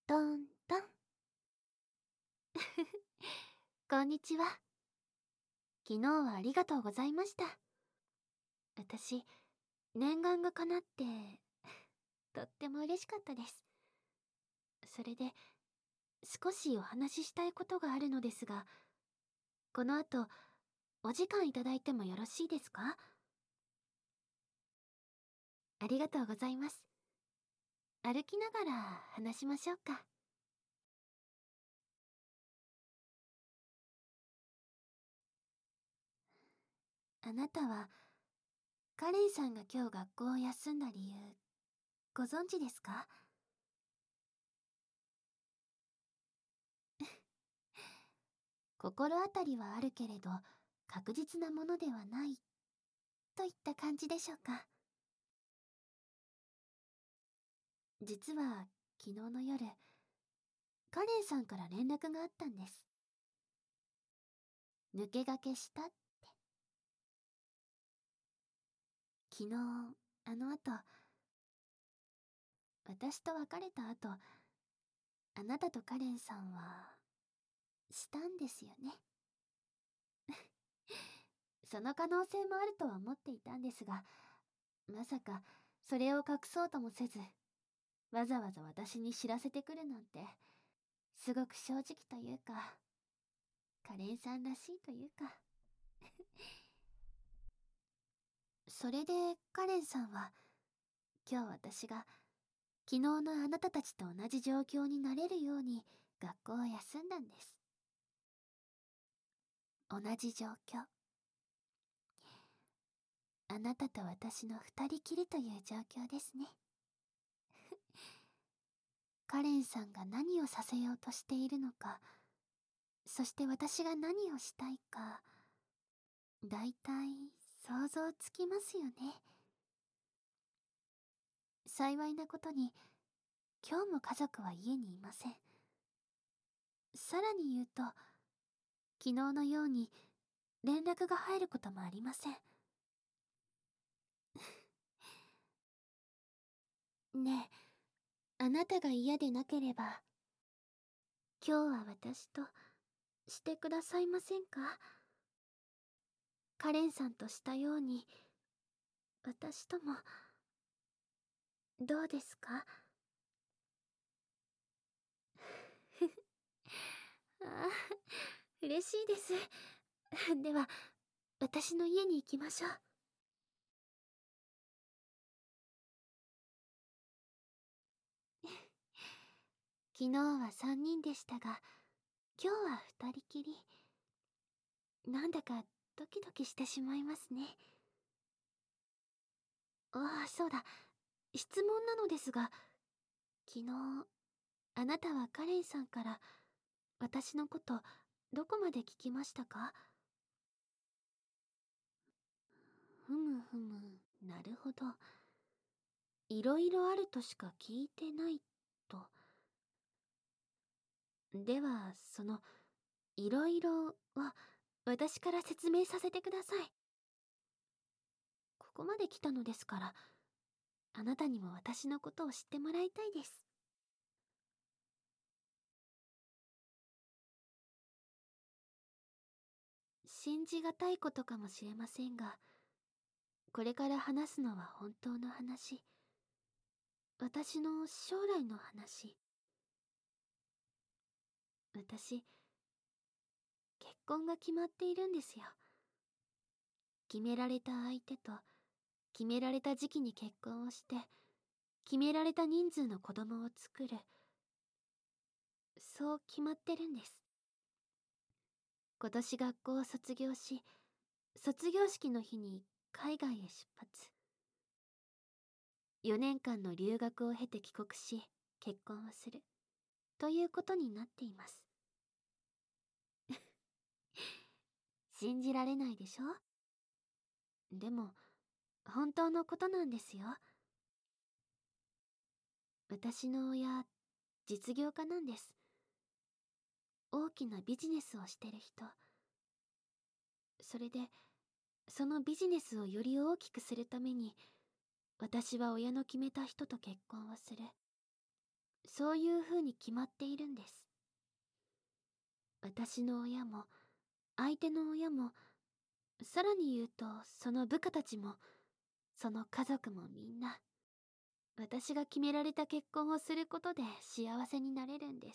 トントン。こんにちは。昨日はありがとうございました。私、念願が叶って、とっても嬉しかったです。それで、少しお話ししたいことがあるのですが、この後、お時間いただいてもよろしいですか？ありがとうございます。歩きながら話しましょうか。あなたは、カレンさんが今日学校を休んだ理由、ご存知ですか？心当たりはあるけれど、確実なものではない、といった感じでしょうか。実は、昨日の夜、カレンさんから連絡があったんです。抜け駆けしたって。昨日、あの後、私と別れた後、あなたとカレンさんは、したんですよね。その可能性もあるとは思っていたんですが、まさか、それを隠そうともせず、わざわざ私に知らせてくるなんて、すごく正直というか、カレンさんらしいというか。それでカレンさんは、今日私が昨日のあなたたちと同じ状況になれるように学校を休んだんです。同じ状況。あなたと私の二人きりという状況ですね。カレンさんが何をさせようとしているのか、そして私が何をしたいか、だいたい想像つきますよね。幸いなことに、今日も家族は家にいません。さらに言うと、昨日のように連絡が入ることもありません。ねえ、あなたが嫌でなければ、今日は私としてくださいませんか？カレンさんとしたように、私とも、どうですか？ああ、嬉しいです。では、私の家に行きましょう。昨日は3人でしたが、今日は2人きり。なんだかドキドキしてしまいますね。ああ、そうだ。質問なのですが、昨日、あなたはカレンさんから私のことどこまで聞きましたか？ふむふむ、なるほど。いろいろあるとしか聞いてないと。では、その、いろいろは私から説明させてください。ここまで来たのですから、あなたにも私のことを知ってもらいたいです。信じがたいことかもしれませんが、これから話すのは本当の話。私の将来の話。私、結婚が決まっているんですよ。決められた相手と、決められた時期に結婚をして、決められた人数の子供を作る。そう決まってるんです。今年学校を卒業し、卒業式の日に海外へ出発。4年間の留学を経て帰国し、結婚をする。ということになっています。信じられないでしょ？でも、本当のことなんですよ。私の親、実業家なんです。大きなビジネスをしてる人。それで、そのビジネスをより大きくするために、私は親の決めた人と結婚をする。 そういう風に決まっているんです。私の親も、相手の親も、さらに言うと、その部下たちも、その家族もみんな、私が決められた結婚をすることで幸せになれるんです。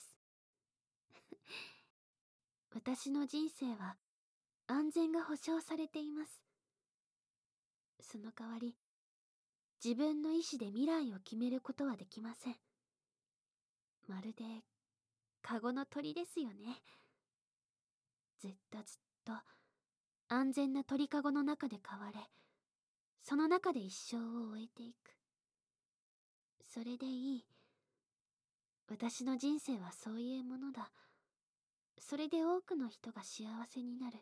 私の人生は安全が保証されています。その代わり、自分の意志で未来を決めることはできません。まるで、カゴの鳥ですよね。ずっとずっと、安全な鳥かごの中で飼われ、その中で一生を終えていく。それでいい。私の人生はそういうものだ。それで多くの人が幸せになる。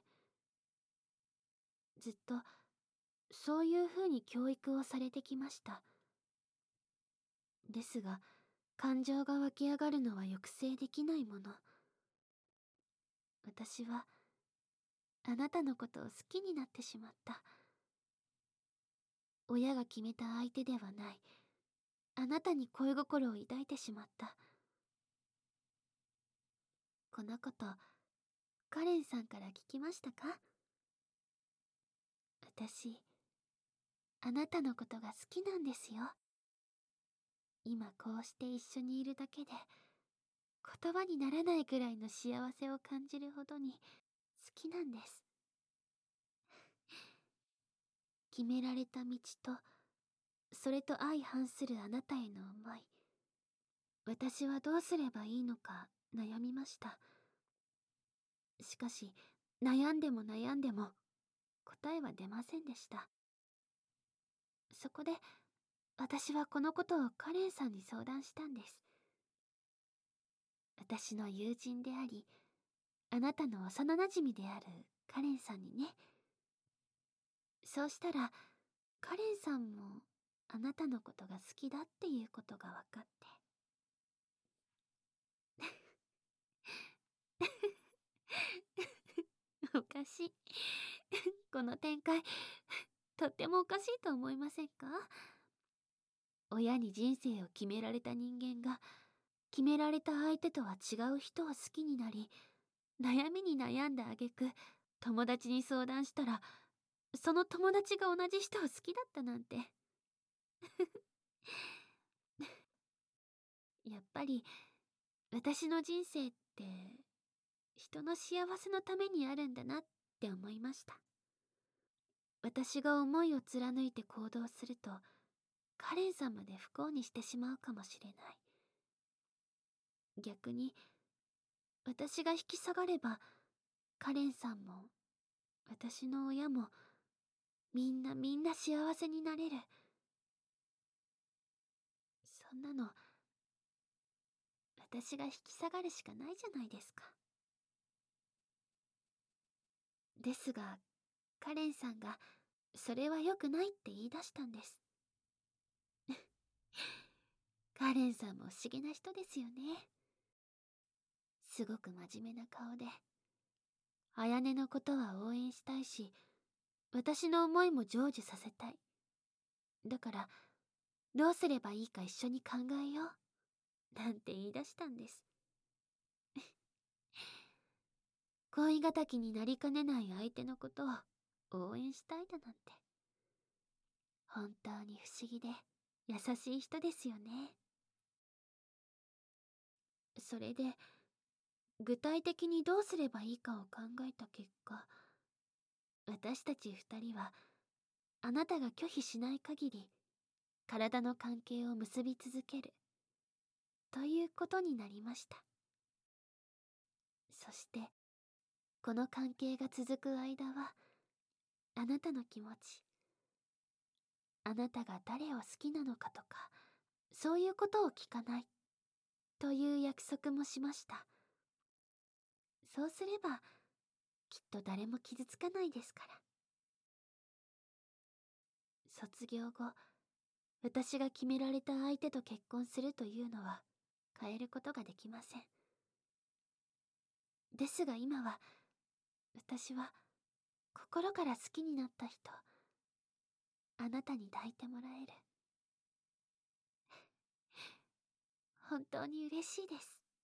ずっと、そういう風に教育をされてきました。ですが、感情が湧き上がるのは抑制できないもの。私は、あなたのことを好きになってしまった。親が決めた相手ではない。あなたに恋心を抱いてしまった。このこと、カレンさんから聞きましたか？私、あなたのことが好きなんですよ。今こうして一緒にいるだけで、言葉にならないくらいの幸せを感じるほどに好きなんです。決められた道と、それと相反するあなたへの思い。私はどうすればいいのか悩みました。しかし、悩んでも悩んでも答えは出ませんでした。そこで、私はこのことをカレンさんに相談したんです。私の友人であり、あなたの幼馴染であるカレンさんにね。そうしたら、カレンさんもあなたのことが好きだっていうことが分かって。おかしい。この展開、とってもおかしいと思いませんか？親に人生を決められた人間が、決められた相手とは違う人を好きになり、悩みに悩んだ挙句、友達に相談したら、その友達が同じ人を好きだったなんて。やっぱり、私の人生って、人の幸せのためにあるんだなって思いました。私が思いを貫いて行動すると、カレンさんまで不幸にしてしまうかもしれない。逆に、私が引き下がれば、カレンさんも、私の親も、みんなみんな幸せになれる。そんなの、私が引き下がるしかないじゃないですか。ですが、カレンさんが、それは良くないって言い出したんです。カレンさんも不思議な人ですよね。すごく真面目な顔で、綾音のことは応援したいし、私の思いも成就させたい。だから、どうすればいいか一緒に考えよう。なんて言い出したんです。恋敵になりかねない相手のことを応援したいだなんて。本当に不思議で優しい人ですよね。それで、具体的にどうすればいいかを考えた結果、私たち二人は、あなたが拒否しない限り、体の関係を結び続ける、ということになりました。そして、この関係が続く間は、あなたの気持ち、あなたが誰を好きなのかとか、そういうことを聞かない、という約束もしました。そうすれば、きっと誰も傷つかないですから。卒業後、私が決められた相手と結婚するというのは変えることができません。ですが今は、私は心から好きになった人、あなたに抱いてもらえる。 本当に嬉しいです。